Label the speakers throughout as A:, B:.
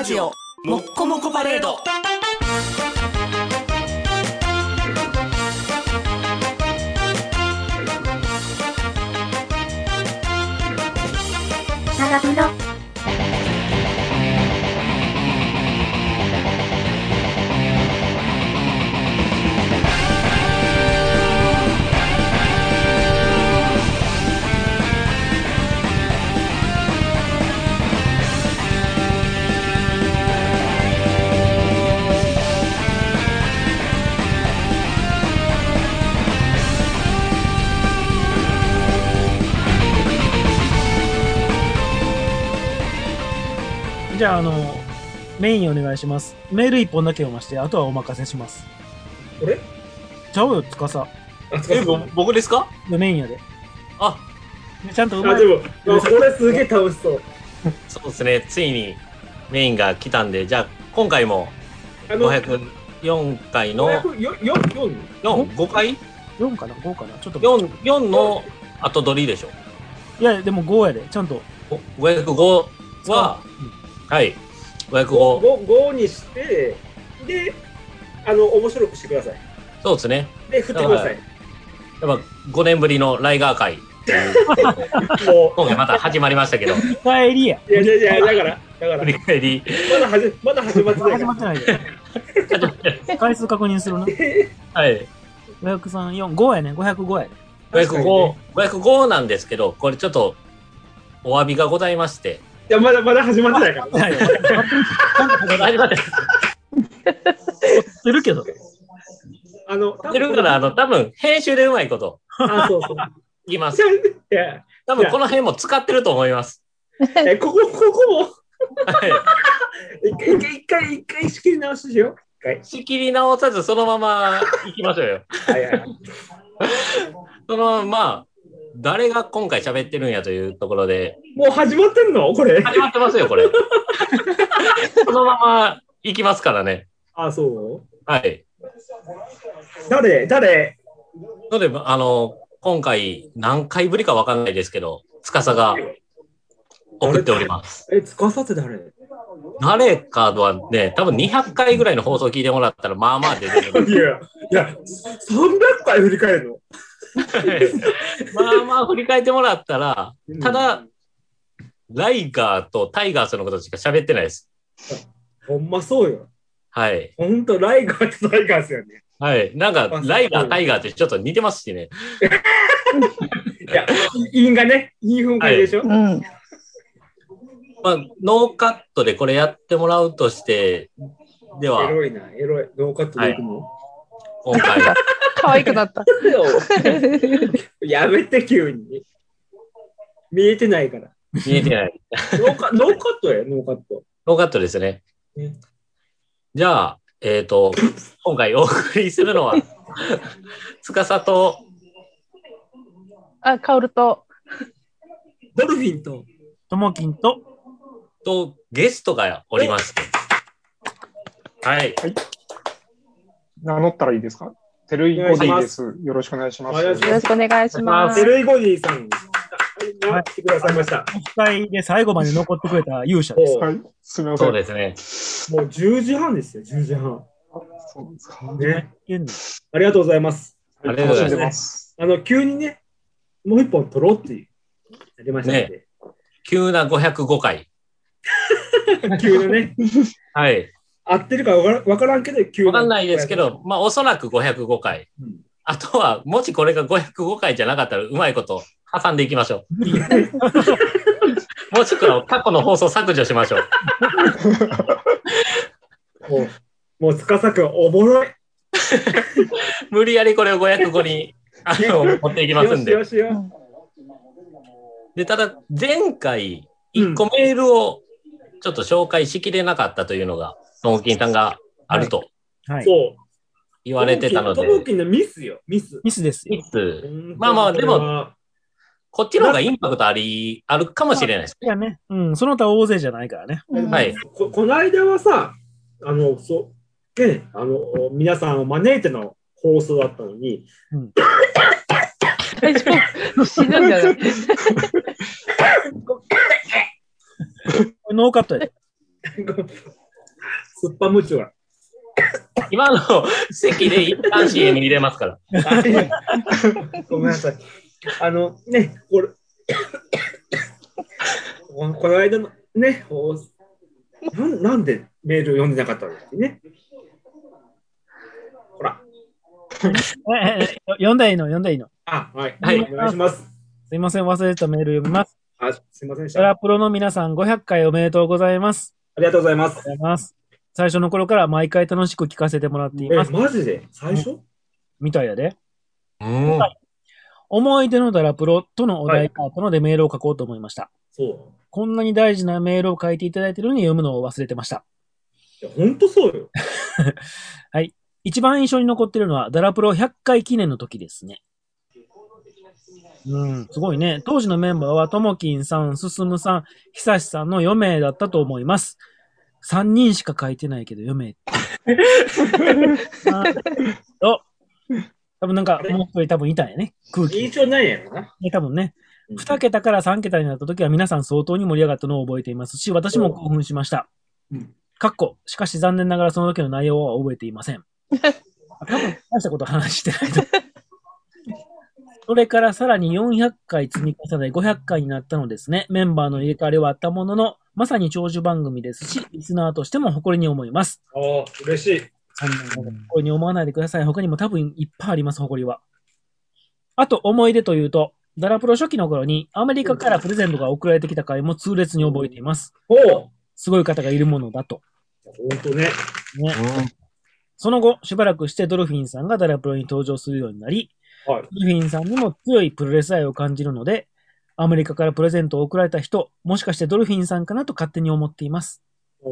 A: ジオもっこもこパレード。
B: 長風呂。
C: じゃあ、メインお願いします。メール一本だけ読まして、あとはお任せします。
D: 俺
C: ちゃうよ、つかさ。
A: 僕ですか？
C: メインやで。
A: あ、
C: ちゃんとうまい。
D: でも、これすげえ楽しそう。
A: そうですね。ついにメインが来たんで、じゃあ今回も504回の5回
C: 4 かな ?5 かなちょっと。
A: 4の後取りでしょ。
C: いや、でも5やで。ちゃんと。
A: 505は、はい。505。
D: 5にして、で、面白くしてください。
A: そうですね。
D: で、振ってください。
A: やっぱ5年ぶりのライガー会。今回また始まりましたけど。
C: 帰りや。
D: いや、だから。
A: 振り返り。
D: まだ始まってない。
C: 始まってないで。回数確認するな。
A: はい。
C: 503、4、5やね。505やね。
A: 505なんですけど、これちょっとお詫びがございまして。
D: いや、まだ始まってないから。
A: 始まって
C: するけど。
A: てるから多分編集でうまいこと。
D: そう。
A: 言います。多分この辺も使ってると思います。
D: ここも。
A: はい。
D: 一回仕切り直ししよう。
A: 仕切り直さずそのまま行きましょうよ。そのまま、誰が今回喋ってるんやというところで。
D: もう始まってんのこれ。
A: 始まってますよ、これ。そのまま行きますからね。
D: そう
A: はい。
D: 誰
A: ので、今回何回ぶりか分かんないですけど、司が送っております。
D: 司って
A: 誰かはね、多分200回ぐらいの放送聞いてもらったら、まあまあ出てる。
D: いや、300回振り返るの
A: まあまあ振り返ってもらったら、ただ、ライガーとタイガースのことしか喋ってないです。
D: ほんまそうよ。
A: はい。
D: ほんと、ライガーとタイガースよね。
A: はい。なんか、ライガー、タイガーってちょっと似てますしね。
D: いや、韻踏会でしょ、
A: まあ、ノーカットでこれやってもらうとして、では。
D: エロい。ノーカットでいくの、
A: 今回。
E: 可愛くなった。
D: やめて、急に。見えてないから。
A: 見えてない。
D: ノーカットや、ノーカット。
A: ノーカットですね。じゃあ、今回お送りするのは、司と、
E: カオルと、
D: ドルフィンと、
C: ともきんと、
A: ゲストがおりまして。はい。
F: 名乗ったらいいですか？テルイゴディです。よろしくお願いします。
E: よろしくお願いします。
D: テルイゴディさんが来てくださいました。
C: お二人で最後まで残ってくれた勇者です。
F: はい、すみません。
A: そうですね。
D: もう10時半ですよ、10時半。
F: そうですか。
D: ね。ありがとうございます。
A: ありがとうございます。
D: 急にね、もう一本撮ろうっていう、やりましたので。
A: ね、急な505回。
D: 急なね。
A: はい。
D: 合ってるか分からんけど、急な。
A: 分かんないですけど、まあ、おそらく505回。あとは、もしこれが505回じゃなかったら、うまいこと挟んでいきましょう。もしくは、過去の放送削除しましょ
D: う。もう、司くん、おもろい。
A: 無理やりこれを505に持っていきますんで。
D: よし。
A: で、ただ、前回、1個メールをちょっと紹介しきれなかったというのが、ともきんさんがあると言われてたので。
D: ともきんのミスよ、ミス
C: ですよ。
A: ミス。まあまあ、でも、こっちの方がインパクトあるかもしれないです。
C: いやね。その他大勢じゃないからね。
A: はい。
D: この間はさ、皆さんを招いての放送だったのに、
E: 大丈夫。死ぬんじゃない？
C: ノーカットやで。
D: スッパムーチョが。
A: 今の席で一旦 CM 入れますから。
D: ごめんなさい。ね、この間のね、なんでメール読んでなかったんですね。ほら。
C: 読んだいいの、読んだいいの。
D: あ、はい。
A: はい。
D: お願いします。
C: すいません、忘れてたメール読みます。
D: あ、すいませんでし
C: ドラ
D: た。
C: プロの皆さん500回おめでとうございます。
D: ありがとうございます。
C: ありがとうございます。最初の頃から毎回楽しく聞かせてもらっています。
D: マジで最初
C: みたいやで。
A: うん。
C: 思い出のドラプロとのお題があったのでメールを書こうと思いました。
D: そう。
C: こんなに大事なメールを書いていただいているのに読むのを忘れてました。
D: いや、ほんとそうよ。
C: はい。一番印象に残っているのは、ダラプロ100回記念の時ですね。すごいね。当時のメンバーは、ともきんさん、すすむさん、ひさしさんの4名だったと思います。3人しか書いてないけど4名って。多分なんか、もう一人多分いたんやね。空気。
D: 印象ないやろな。
C: 多分ね。2桁から3桁になった時は皆さん相当に盛り上がったのを覚えていますし、私も興奮しました。しかし残念ながらその時の内容は覚えていません。多分大したこと話してないと。それからさらに400回積み重ね500回になったのですね。メンバーの入れ替わりはあったものの、まさに長寿番組ですし、リスナーとしても誇りに思います。
D: ああ、嬉しい。
C: そんな誇りに思わないでください。他にも多分いっぱいあります、誇りは。あと、思い出というと、ダラプロ初期の頃にアメリカからプレゼントが送られてきた回も痛烈に覚えています。すごい方がいるものだと。
D: ほんとね。
C: その後、しばらくしてドルフィンさんがダラプロに登場するようになり、ドルフィンさんにも強いプロレス愛を感じるので、アメリカからプレゼントを送られた人、もしかしてドルフィンさんかなと勝手に思っています。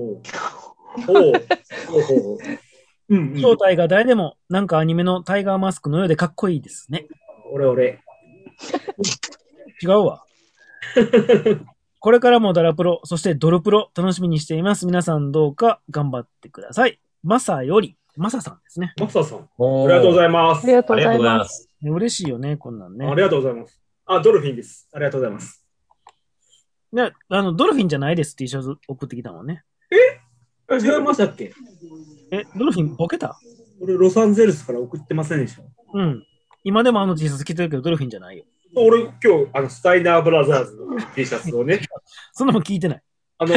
C: 正体が誰でも、なんかアニメのタイガーマスクのようでかっこいいですね。
D: 俺。
C: 違うわ。これからもダラプロ、そしてドルプロ、楽しみにしています。皆さんどうか頑張ってください。マサより、マサさんですね。
D: マサさん。ありがとうございます。
E: ありがとうございます。
C: 嬉しいよね、こんなんね。
D: ありがとうございます。あ、ドルフィンです。ありがとうございます。
C: で、ドルフィンじゃないですって一緒送ってきたもんね。
D: 違いましたっけ？
C: ドルフィンボケた？
D: 俺、ロサンゼルスから送ってませんでした。
C: 今でもT シャツ着てるけど、ドルフィンじゃないよ。
D: 俺、今日、スタイナーブラザーズの T シャツをね。
C: そんなもん聞いてない。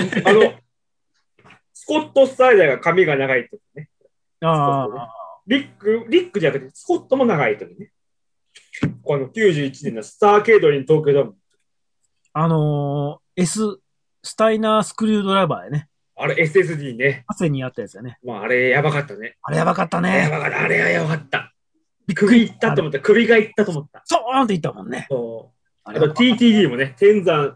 D: スコット・スタイナーが髪が長い時ね。リックじゃなくて、スコットも長い時ね。この91年のスターケードリン東京ドーム。
C: スタイナースクリュードライバーやね。
D: あれ、SSD ね。
C: 汗にあったやつやね。
D: あれ、やばかったね。
C: あれ、やばかったね。
D: あれはやばかった。首いったと思った。首がいったと思った。
C: そうーんって言ったもんね。
D: あと TTD もね、天山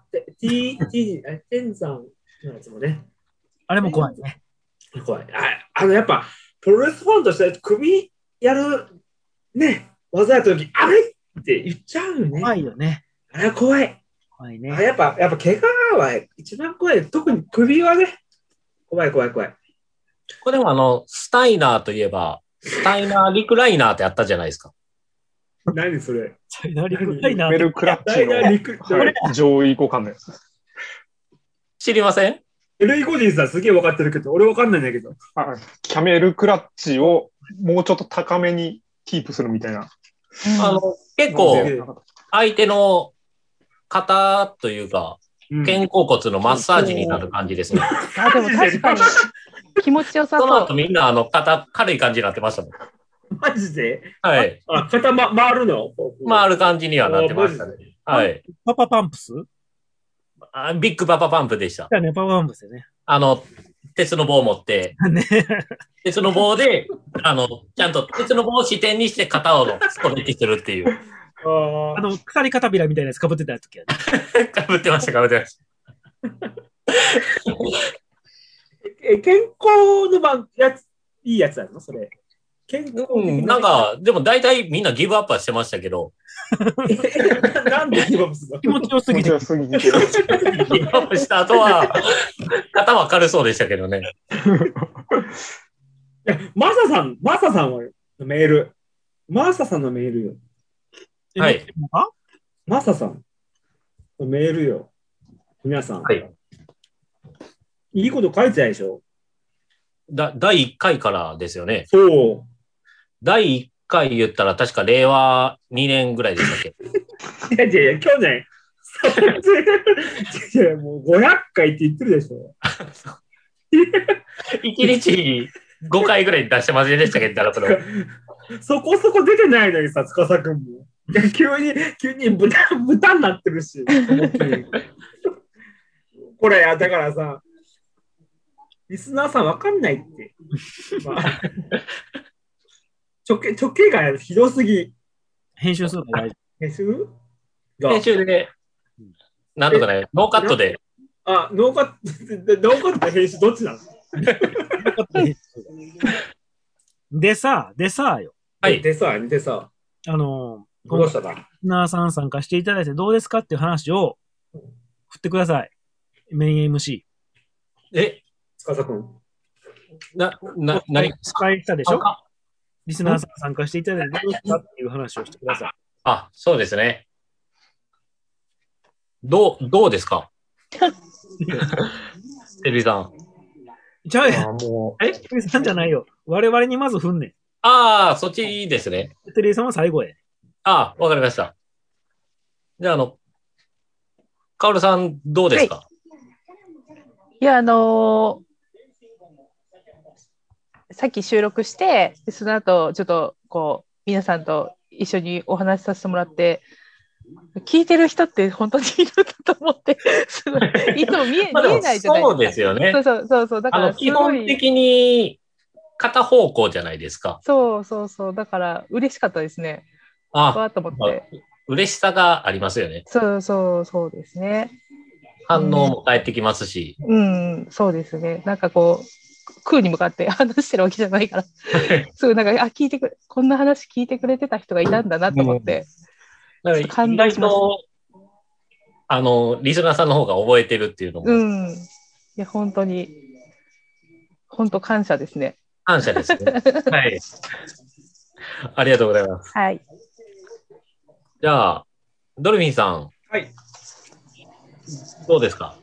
D: のやつもね。
C: あれも怖いね。
D: 怖い。やっぱ、プロレスファンとして首やる、ね、技やった時、あれって言っちゃうよね。
C: 怖いよね。
D: あれは怖い。
C: 怖いね。
D: やっぱ、怪我は一番怖い。特に首はね、怖い。
A: これもスタイナーといえば、スタイナーリクライナーってあったじゃないですか。
D: 何それ？
C: スタイナーリクライナー。
F: メルクラッチの上位互換のやつ。
A: 知りません？
D: ルイ・ゴディンさんすげえ分かってるけど、俺分かんないんだけど。
F: キャメルクラッチをもうちょっと高めにキープするみたいな。
A: 結構、相手の肩というか、肩甲骨のマッサージになる感じですね。
E: でも確かに気持ちよさそう。
A: その後みんな肩軽い感じになってましたもん。
D: マジで？
A: はい。
D: 肩回るの？
A: 回る感じにはなってましたね。はい。
C: パパパンプス？
A: ビッグパパパンプでした。
C: パパパンプスよね。
A: 鉄の棒を持って、鉄の棒で、ちゃんと鉄の棒を支点にして肩をストレッチするっていう。
C: 鎖片びらみたいなやつ被ってた時は
A: ね。被ってました。
D: 健康のやつ、いいやつなのそれ。
A: なんか、でも大体みんなギブアップはしてましたけど。
D: なんでギブアップするの？
C: 気持ちよすぎて。ギブ
A: アップした後は、肩は軽そうでしたけどね。
D: マサさんはメール。マサさんのメールよ。
A: はい。
D: マサさんのメールよ。皆さん。
A: はい。
D: いいこと書いてないでしょ？
A: 第1回からですよね。
D: そう。
A: 第1回言ったら確か令和2年ぐらいでしたっ
D: けいや、去年。いや、もう500回って言ってるでしょ。
A: 1日に5回ぐらい出してませんでしたっけ、
D: そこそこ出てないのにさ、司くんも。いや急に豚になってるし。これ、だからさ、リスナーさんわかんないって。まあ、ちょけがひどすぎ。
C: 編集するの大
D: 事。
A: 編集で、なんとかね、ノーカットで。
D: ノーカット編集どっちなの
C: でさよ。
D: はい。でさ。どうしたか。
C: リスナーさん参加していただいてどうですかっていう話を振ってください。メイン MC。
D: 司くん。
C: 何使いしたでしょ？リスナーさん参加していただいてどうですかっていう話をしてください。
A: あ、そうですね。どうですかテレビさん。
C: ちゃうやん。テレビさんじゃないよ。我々にまず振んねん。
A: ああ、そっちいいですね。
C: テレビさんは最後へ。
A: ああ、わかりました。じゃあ、カオルさん、どうですか？
E: いや、さっき収録して、その後、ちょっと、皆さんと一緒にお話しさせてもらって、聞いてる人って本当にいるんだと思って、すごい、いつも見えないじゃないですか。
A: そうですよね。
E: そう。だから
A: 基本的に片方向じゃないですか。
E: そう。だから嬉しかったですね。わーと思って。
A: 嬉しさがありますよね。
E: そうですね。
A: 反応も返ってきますし。
E: そうですね。なんか空に向かって話してるわけじゃないから。そう、なんか、こんな話聞いてくれてた人がいたんだなと思って。
A: 感動しました。リスナーさんの方が覚えてるっていうのも。
E: いや、本当感謝ですね。
A: 感謝ですね。はい。ありがとうございます。
E: はい。
A: じゃあ、ドルフィンさん。
D: はい。
A: どうですか？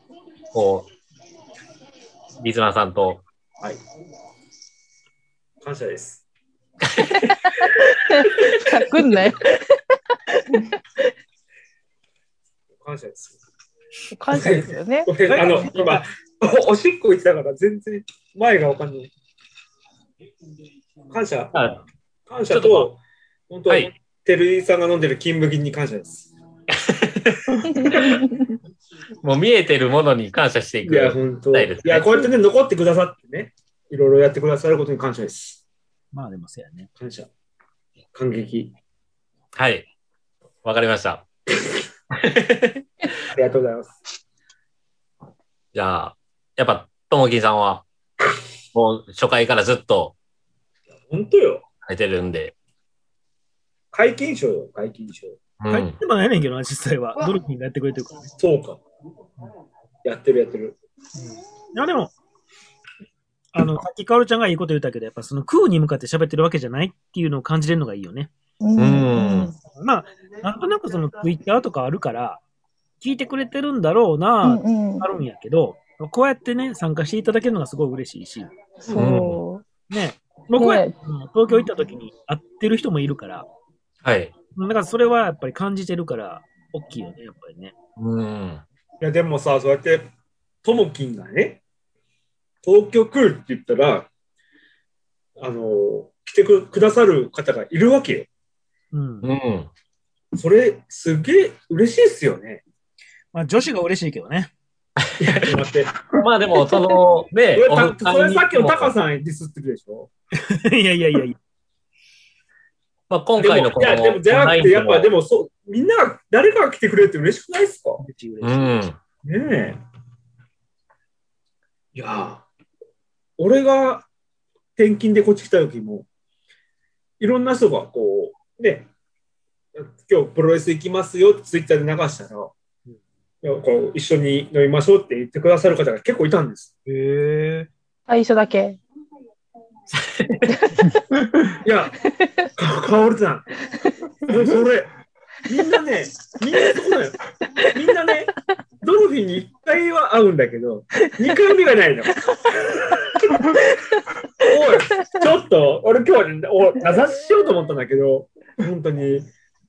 A: リスナーさんと。
D: はい。感謝です。
E: 来んなよ。
D: 感謝です。
E: 感謝ですよね。
D: 今、おしっこ行ってたから全然前がわかんない。感謝と、本当、テルイさんが飲んでる金麦に感謝です。
A: もう見えてるものに感謝していく。
D: いや、本当。いや、こうやってね、残ってくださってね、いろいろやってくださることに感謝です。
C: まあでもそうやね。
D: 感謝。感激。
A: はい。わかりました。
D: ありがとうございます。
A: じゃあ、やっぱ、ともきさんは、もう初回からずっと、
D: 本当よ。
A: 入ってるんで。
D: 解禁賞よ、解禁賞。
C: 解禁でもないねんけどな、実際は。ドルフィンがやってくれてるからね。
D: そうか。やってる。
C: いや、でも、さっきカオルちゃんがいいこと言ったけど、やっぱその空に向かって喋ってるわけじゃないっていうのを感じれるのがいいよね。まあ、なんとなくそのツイッターとかあるから、聞いてくれてるんだろうな、あるんやけど、こうやってね、参加していただけるのがすごい嬉しいし。
E: そう。
C: ね。僕は、東京行った時に会ってる人もいるから。
A: はい。
C: だからそれはやっぱり感じてるから、大きいよね、やっぱりね。
D: いや、でもさ、そうやって、ともきんがね、東京来るって言ったら、来てくださる方がいるわけよ。それ、すげえ嬉しいっすよね。
C: まあ、女子が嬉しいけどね。
D: いや、ちょっと待って。
A: まあでも、それ
D: さっきのタカさんディスってるでしょ。
C: いや。
A: まあ今回の
D: いや、でも、じゃなくて、やっぱ、でも、みんなが、誰かが来てくれて嬉しくないですか？ねえ。いや、俺が転勤でこっち来た時も、いろんな人がね、今日プロレス行きますよってツイッターで流したら、一緒に飲みましょうって言ってくださる方が結構いたんです。
E: 最初だけ。
D: いや、カオルさん、それ、みんなそうだよ。みんなね、ドルフィンに1回は会うんだけど、2回目がないの。 ちょっと、俺今日、名指ししようと思ったんだけど、本当に、い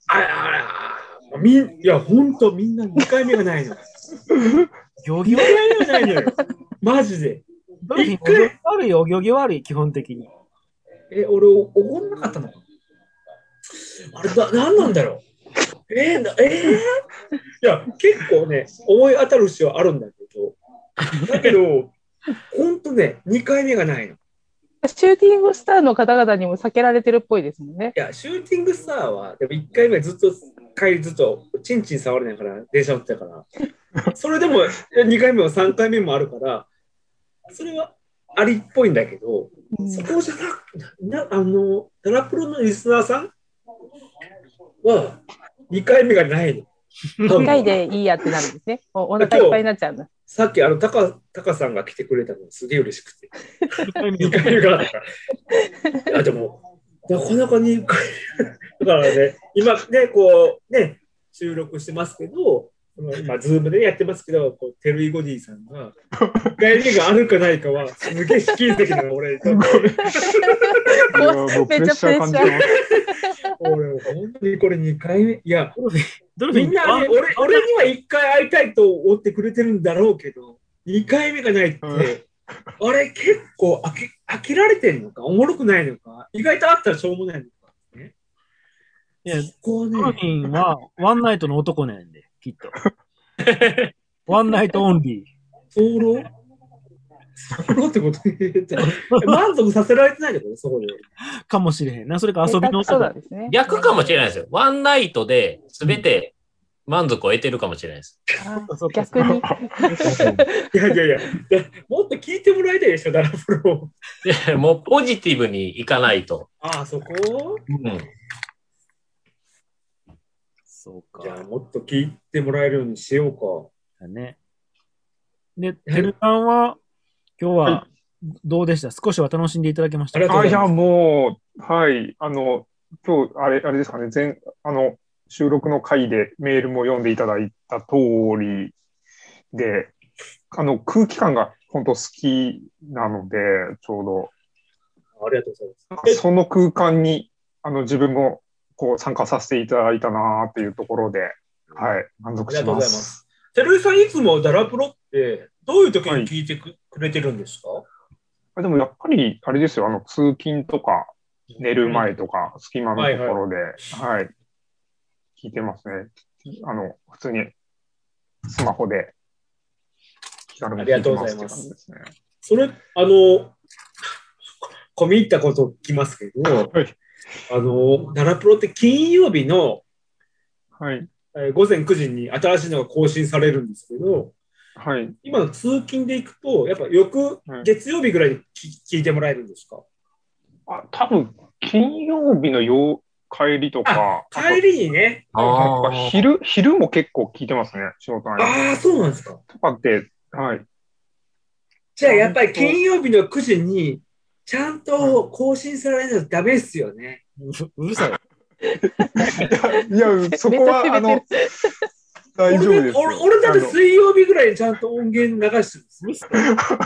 D: や、本当みんな2回目がないの。
C: 行儀
D: 2回目がないのよ。マジで。
C: ドルフィン、お行儀悪いよ、お行儀悪い、基本的に。
D: 俺、おごんなかったのかあれ、何なんだろう。いや、結構ね、思い当たる節はあるんだけど、本当ね、2回目がないの。
E: シューティングスターの方々にも避けられてるっぽいですもんね。
D: いや、シューティングスターは、でも1回目ずっと、ずっと、チンチン触れないから、電車乗ってたから、それでも2回目も3回目もあるから、それはありっぽいんだけど、そこじゃダラプロのリスナーさんは、2回目がないの。
E: 1回でいいやってなるんですね。お腹いっぱいになっちゃうんだ。
D: さっきタカさんが来てくれたのすげえ嬉しくて。2回目があったから。いや、でも、なかなか2回目。だからね、今ね、こう、ね、収録してますけど、今、ズームでやってますけど、テルイゴディさんが、1回目があるかないかは、すげえ試金石なの、俺。
E: めっちゃプレッシャー。
D: 俺、本当にこれ2回目。いや、
C: み
D: んなね、俺には1回会いたいと思ってくれてるんだろうけど、2回目がないって、あれ結構飽きられてんのか、おもろくないのか、意外とあったらしょうもないのか、ね。
C: いや、ドルフィンはワンナイトの男なんで、きっと。ワンナイトオンリー。
D: ソロってこと満足させられてないってことそこで。
C: かもしれへんな。それか遊びの。
A: 逆かもしれないですよ。ワンナイトで全て満足を得てるかもしれないです。
E: 逆に。
D: いや、もっと聞いてもらいたいでしょ、ダラプロ。
A: いや、もうポジティブにいかないと。
D: ああ、そこ
C: そうか。
D: じゃあ、もっと聞いてもらえるようにしようか。
C: だね。で、てるさんは、今日はどうでした？少しは楽しんでいただけましたか？
F: いや、もう、はい。今日、あれですかね、収録の回でメールも読んでいただいた通りで、空気感が本当好きなので、ちょうど。
D: ありがとうございます。
F: その空間に、自分も、参加させていただいたなっていうところで、はい、満足します。ありがとうございます。
D: てるさん、いつもダラプロって、どういう時に聞いてくれてるんですか？
F: でもやっぱり、あれですよ、通勤とか、寝る前とか、隙間のところで、はい、聞いてますね。普通に、スマホで、気軽に聞いてますって感じですね。
D: それ、込み入ったことを聞きますけど、はい、ダラプロって金曜日の、
F: はい、
D: 午前9時に新しいのが更新されるんですけど、
F: はい、
D: 今の通勤で行くと、やっぱ月曜日ぐらいに聞いてもらえるんですか？
F: 多分、金曜日の帰りとか。
D: 帰りにね。
F: 昼も結構聞いてますね、仕事の
D: 間。ああ、そうなんですか。
F: とかって、はい。
D: じゃあ、やっぱり金曜日の9時に、ちゃんと更新されないとダメですよね。
C: うるさい。
F: いや、そこは、大丈夫です。
D: 俺だって水曜日ぐらいにちゃんと音源流してるんですよ。ち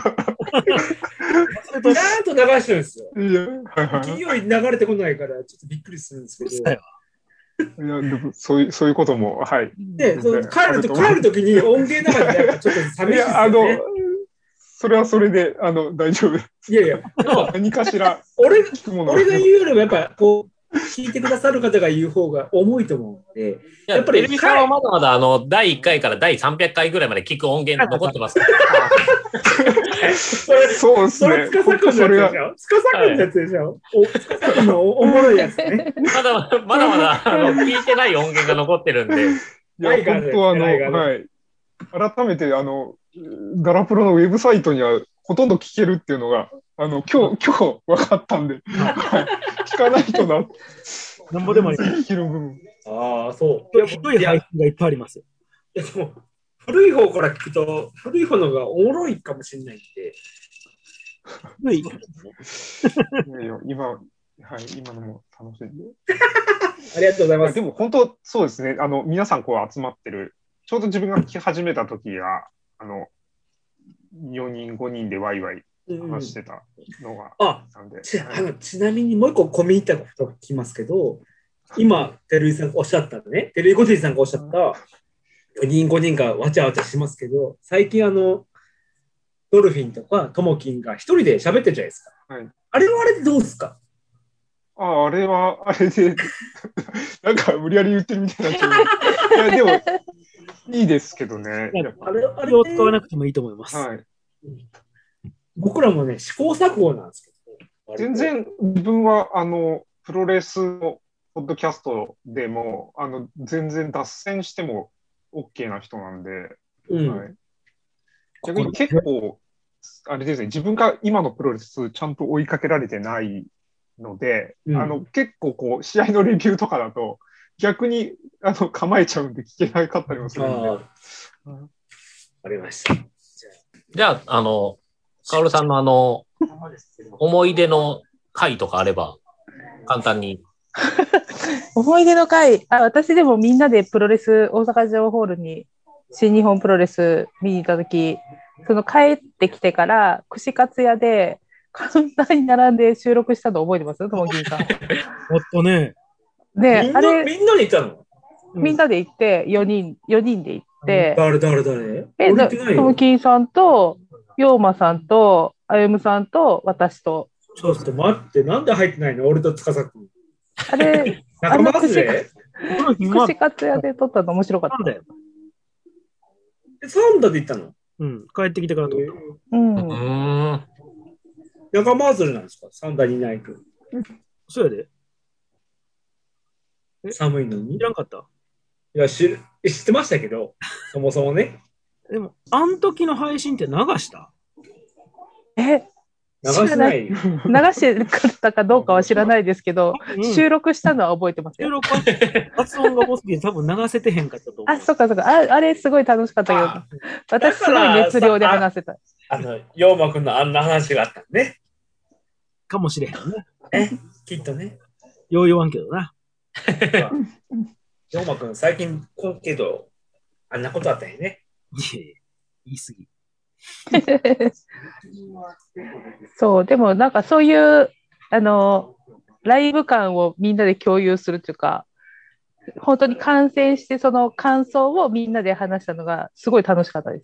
D: ゃんと流してるんですよ。金曜日流れてこないから、ちょっとびっくりするんですけど。
F: いや、でもそういうことも、はい。
D: で、帰るときに音源流れて、ちょっと寂しいですよね。
F: それはそれで、大丈夫です。
D: いや、
F: 何かしら。
D: 俺が言うよりも、やっぱ、聞いてくださる方が言う方が重いと思うので。
A: やっぱり、テレビさんはまだまだ、第1回から第300回ぐらいまで聞く音源残ってますから。
F: そうですね。
D: それ、司くんのやつでしょ？司くんのやつでしょ？司くんのおもろいやつね。
A: まだ聞いてない音源が残ってるんで。
F: いや、本当はい。改めて、ダラプロのウェブサイトにはほとんど聞けるっていうのが、今日分かったんで、聞かないとな。
C: なんぼでもあります。
F: 聞ける部分。
D: ああ、そう。
C: ひどい配信がいっぱいありますよ。
D: いや、でも、古い方から聞くと、古い方のがおもろいかもしれないんで。
C: 古い
F: 今のも楽しいんで。
D: ありがとうございます。
F: でも本当、そうですね。皆さん集まってる。ちょうど自分が聞き始めた時が、4人、5人でワイワイ話してたのが
D: なんで。ちなみにもう一個込み入ったこと聞きますけど、今、照井さんがおっしゃったね、照井ゴティさんがおっしゃった、4人5人がわちゃわちゃしますけど、最近ドルフィンとかトモキンが一人で喋ってるじゃないですか。はい、あれはあれでどうですか？
F: あれはあれで、なんか無理やり言ってるみたいになっちゃう。いや、でも、いいですけどね。
C: あれを使わなくてもいいと思います。
F: はい。
D: 僕らもね、試行錯誤なんですけ
F: ど。全然、自分は、プロレスのポッドキャストでも、全然脱線しても OK な人なんで、はい、逆に結構、あれですね、自分が今のプロレスちゃんと追いかけられてないので、結構こう、試合のレビューとかだと、逆に構えちゃうんで聞けなかったりもするんで。
D: わかりました。
A: じゃあ、カオルさんの思い出の回とかあれば、簡単に。
E: 思い出の回、私でもみんなでプロレス、大阪城ホールに新日本プロレス見に行ったとき、帰ってきてから、串カツ屋でカウンターに並んで収録したの覚えてます？ともきんさん。
C: おっとね。
D: で、あれ、みんなで行ったの？
E: みんなで行って、4人で行って、
D: 誰
E: ともきんさんと、ヨーマさんと、あゆむさんと、私と。
D: ちょっと待って、なんで入ってないの？俺と司君。
E: あれ、
D: 仲間外れ？
E: 串カツ屋で撮ったの面白かった。
D: サンダで行ったの？
C: うん、帰ってきてから撮った。
D: 仲間外れなんですか？サンダにいないと。
C: そうやで。
D: 寒いのに。
C: 知らんかった？
D: いや、知ってましたけど、そもそもね。
C: でも、あの時の配信って流した？
D: 流してない。
E: 流してたかどうかは知らないですけど、収録したのは覚えてますよ。
C: 収録は発音が多すぎて多分流せてへんかったと思う。
E: そっかそっか。あれすごい楽しかったけど、私すごい熱量で話せた。
D: ヨーマくんのあんな話があったね。
C: かもしれへんね。
D: きっとね。
C: よう言わんけどな。
D: ヨーマくん最近けど、あんなことあったよね。
C: 言い過ぎ。
E: そう、でもなんかそういう、ライブ感をみんなで共有するというか、本当に観戦してその感想をみんなで話したのがすごい楽しかったです。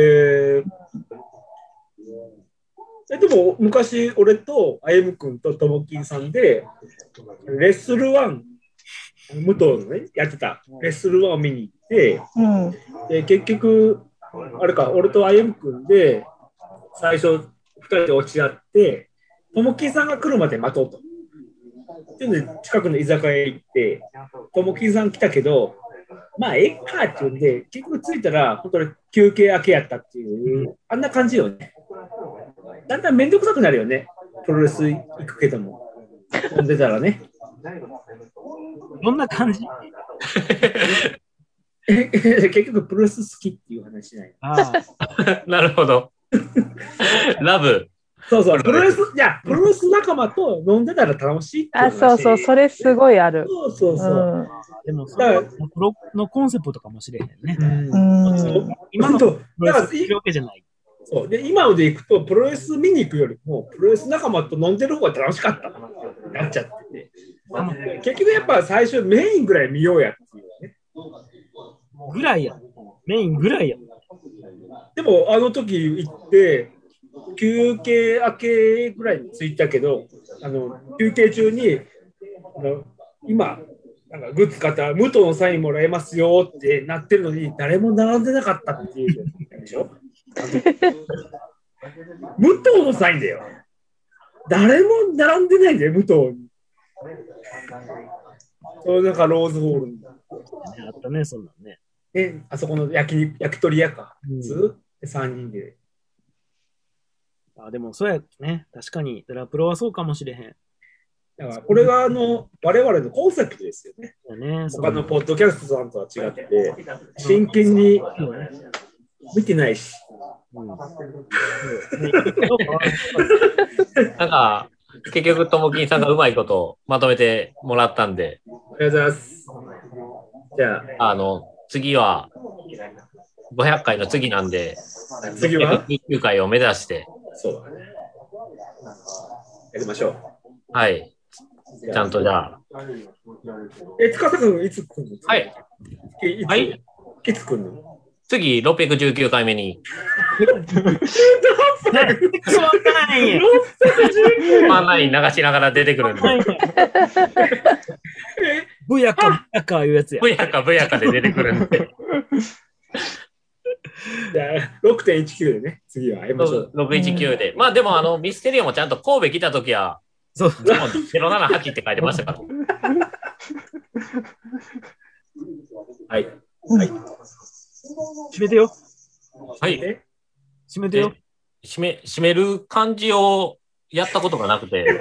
D: でも昔俺とあゆむくんとともきんさんでレッスル1武藤のねやってたレッスル1を見に行って、で結局あれか俺とあゆむくんで最初2人で落ち合ってともきんさんが来るまで待とうと。で近くの居酒屋へ行ってともきんさん来たけどまあええかって言うんで結局着いたら本当に休憩明けやったっていう、あんな感じよね。だんだん面倒くさくなるよね。プロレス行くけども。飛んでたらね。
C: どんな感じ？
D: 結局プロレス好きっていう話じゃない。
A: なるほど。ラブ。
D: そうそう。プロレス仲間と飲んでたら楽しいっていう話。
E: そうそう。それすごいある。
D: そう。
C: でもそれはプロのコンセプトかもしれへんね。今のプロレスするわけじゃない。
D: そうで今まで行くとプロレス見に行くよりもプロレス仲間と飲んでる方が楽しかったなっちゃってて、結局やっぱ最初メインぐらい見ようやっていうね。
C: ぐらいや。メインぐらいや。
D: でもあの時行って休憩明けぐらいに着いたけど休憩中に今なんかグッズ買ったら武藤のサインもらえますよってなってるのに誰も並んでなかったっていうでしょ。武藤のサインだよ。誰も並んでないんだよ、武藤に。そうなんかローズホールに。
C: あったね、そんなんね。
D: あそこの焼き鳥屋か。3人で。
C: でもそうやね。確かに、ドラプロはそうかもしれへん。
D: だからこれが我々のコンセプトですよね。他のポッドキャストさんとは違って、真剣に見てないし。
A: なんか、結局、ともきんさんがうまいことをまとめてもらったんで。
D: ありがとうございます。じゃ
A: あ、次は、500回の次なんで、
D: 次は
A: 9回を目指して、
D: そうだね。 やりましょう。
A: はい。ちゃんとじゃあ。
D: 司君、いつ来るの？
A: はい。
D: はい。いつ来るの？
A: 次、619回目に。まあない流しながら出てくるんで。
C: ブヤカいうやつや。
A: ブヤカで出てくるんで。
D: じゃあ、6.19 でね、次は会いましょう。
A: 619で。まあでも、ミステリオもちゃんと神戸来たときは、そう、078って書いてましたから。はい。はい。
C: 閉めてよ。
A: はい。
C: 閉めてよ。
A: 閉める感じをやったことがなくて。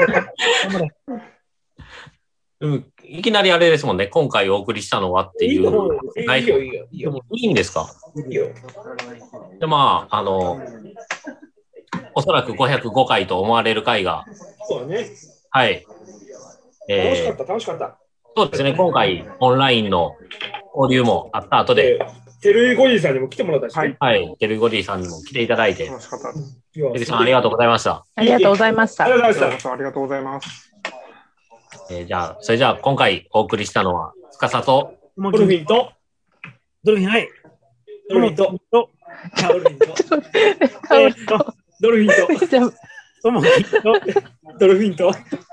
A: いきなりあれですもんね。今回お送りしたのはっていう。いいんですか？いいよ。で、まあ、おそらく505回と思われる回が。
D: そうね。
A: はい。
D: 楽しかった。
A: そうですね。今回、オンラインの交流もあった後で。
D: テルイゴディさんにも来てもらったし、ね。
A: はい。テルイゴディさんにも来ていただいて。
F: 楽しかった。
A: テルイさん、ありがとうございました。
E: ありがとうございました。
F: ありがとうございます。
A: それじゃあ、今回お送りしたのは、司と、
D: ドルフィンと、
C: ドルフィン、はい。
D: ドルフィンと、ドルフィンと、ドルフィンと、ドルフィンと、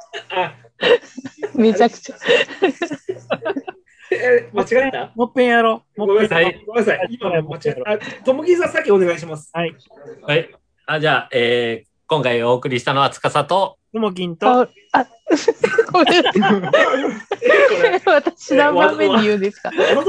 E: めちゃくちゃ。
D: 間違えた？
C: もっぺんやろ。
D: ごめんなさい。今間違えた。ともきさん先お願いします。
C: はい。
A: はい。じゃあ、今回お送りしたのは司と、
C: ともきんと、
E: これ私何番目に言うんですか？
D: カオル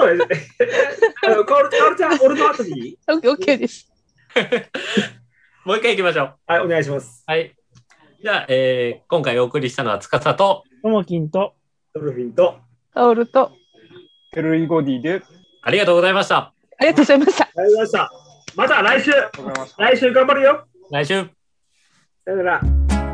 D: ちゃん、俺の後に
E: オッケーです。
A: もう一回行きましょう。
D: はい、お願いします。
A: はい。じゃあ、今回お送りしたのは司と、
C: ともきんと、
D: ドルフィンと、
E: カオルと、
F: テルイゴディで、
A: ありがとうございました。
E: ありがとうございました。
D: ありがとうございました。また来週頑張るよ。
A: 来週。
D: さよなら。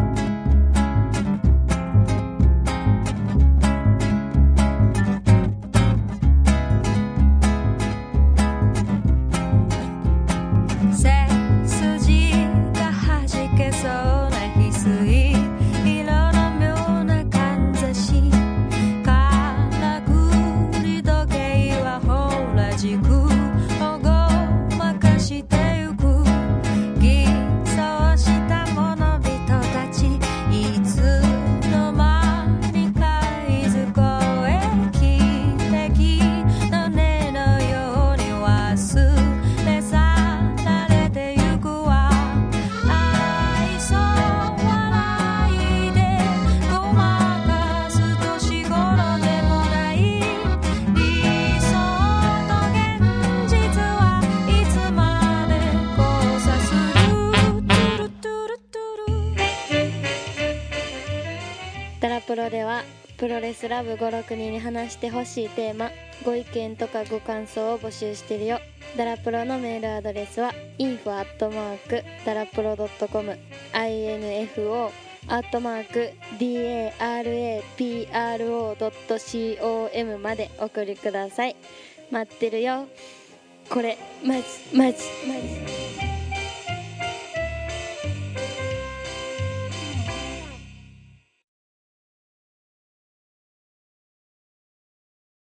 B: プロではプロレスラブ562に話してほしいテーマ、ご意見とかご感想を募集してるよ。ダラプロのメールアドレスは info@darapro.com info@darapro.com まで送りください。待ってるよ。これマジ